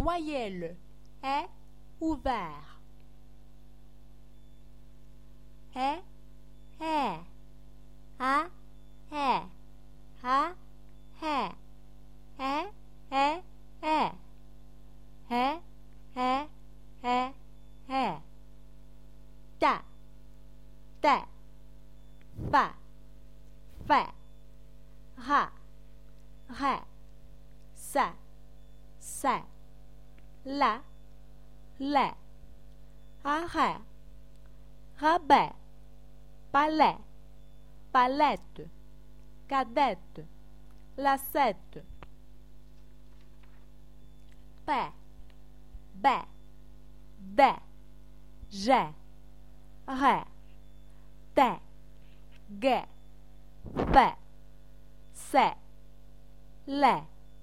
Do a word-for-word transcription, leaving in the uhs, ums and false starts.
voyelle est ouvert. est, est, a, est, a, est, est, est, est, est, est, est, est, ta, ta, fa, fait, ra, ré, sa, c'est, la, les, arrêt, rabais, palais, palette, cadette, lacette, paix, baie, des, j'ai, ré, té, gué, fait, c'est, les,